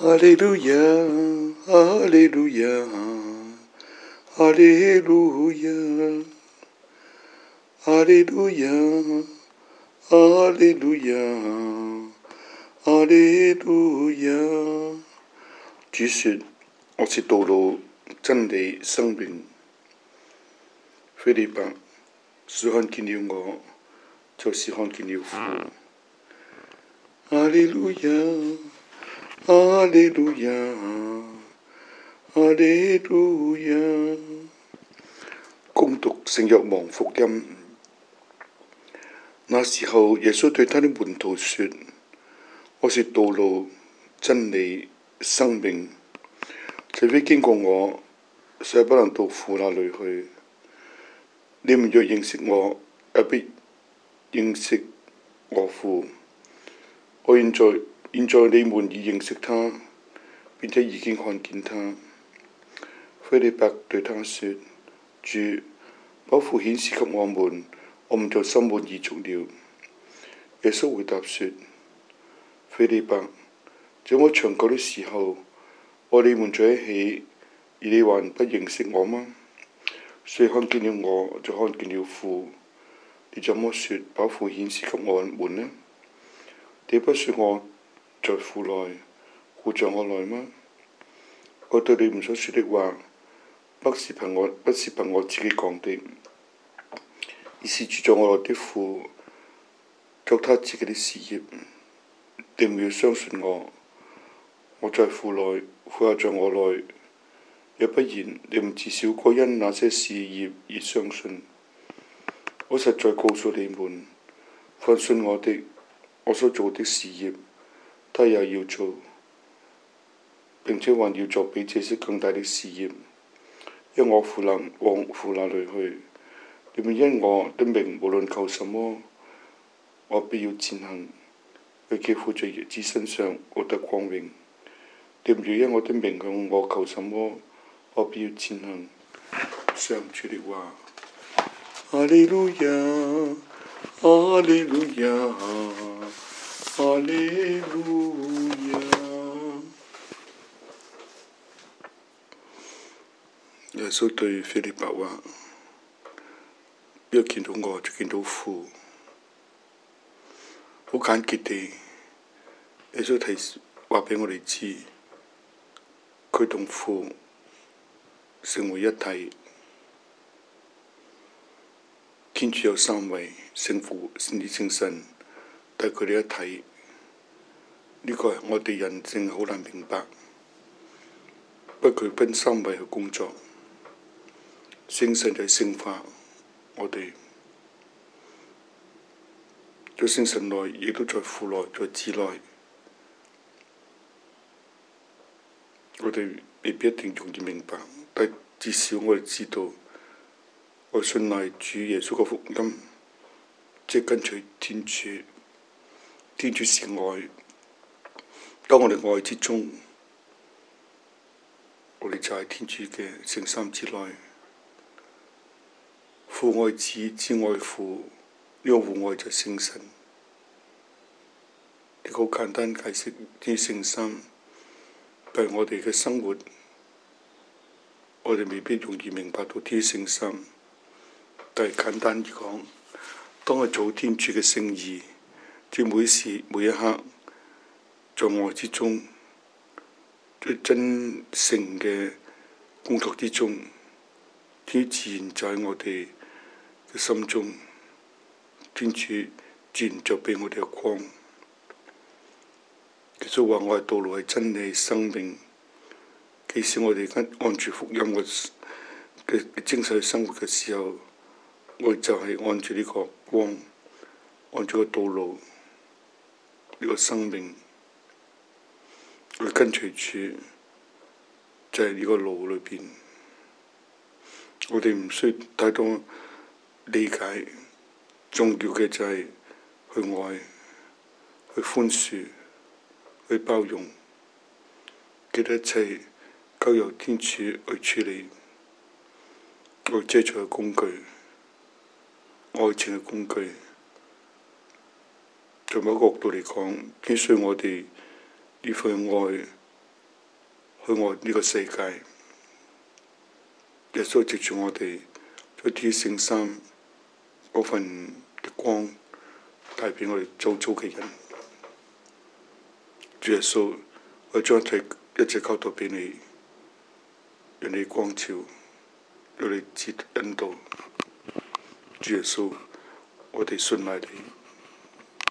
Alléluia, Alléluia, Alléluia, Alléluia, Alléluia, Alléluia。主說：我是道路、真理、生命。腓立比，誰看見了我，就是看見了父。阿利路亞，阿利路亞，阿利路亞。恭讀聖若望福音。那時候，耶穌對他的門徒說：我是道路、真理、生命，除非經過我，實不能到父那裏去。你們若認識我，也必認識我父。我現在你們已認識他，並且已經看見他。腓立比對他說：主，把父顯示給我們就心滿意足了。耶穌回答說：腓立比，這麼長久的時候，我你們在一起，而你還不認識我嗎？誰看見了我，就看見了父。你怎麼說把父顯示給我們呢？你不說我在父內，父在我內嗎？我對你們所說的話，不是憑我自己講的，而是住在我內的父作他自己的事業。你們要相信我，我在父內，父也在我內。若不然，你們至少該因那些事業而相信。我實在告訴你們，凡信我的，我所做的事業，他也要做，並且還要做比這些更大的事業，因為我父能往父那裏去。你們因我的名無論求什麼，我必要踐行，為叫父在兒子身上獲得光榮。你們若因我的名向我求什麼，我必要踐行。上主的話。哈利路亞，哈利路亞，哈利路亞。耶穌對腓立比話：若見到我，就見到父。好簡潔地，耶穌話俾我哋知，佢同父成為一體。天主有三位，聖父、聖子、聖神，但佢哋一體。呢個係我哋人性好難明白，不過佢分三位去工作。聖神就係聖化我哋，在聖神內，亦都在父內，在子內。我哋未必一定容易明白，但至少我哋知道。我信賴主耶穌嘅福音，即係跟隨天主。天主是愛，當我哋愛之中，我哋就係天主嘅聖三之內。父愛子，子愛父，呢個互愛就係聖神。你好簡單解釋啲聖三，但係我哋嘅生活，我哋未必容易明白到啲聖三。但係簡單啲講，當我做天主嘅聖意，即每時每一刻，在愛之中，在真誠嘅工作之中，天主自然就喺我哋嘅心中，天主自然就俾我哋嘅光。耶穌話：我係道路，係真理，係生命。即使我哋按住福音嘅精神去生活嘅時候，我就係按住呢個光，按住個道路，呢個生命，去跟隨主，就係呢個路裏邊。我哋唔需要太多理解，重要嘅就係去愛、去寬恕、去包容，記得一切交由天主去處理，我借助嘅工具。愛情嘅工具，從某個角度嚟講，必須我哋呢份愛去愛呢個世界。耶穌藉住我哋在天聖三嗰份嘅光，帶俾我哋周遭嘅人。主耶穌，我將一切交託俾你，讓你光照，讓你引導。主耶穌，我哋信賴你。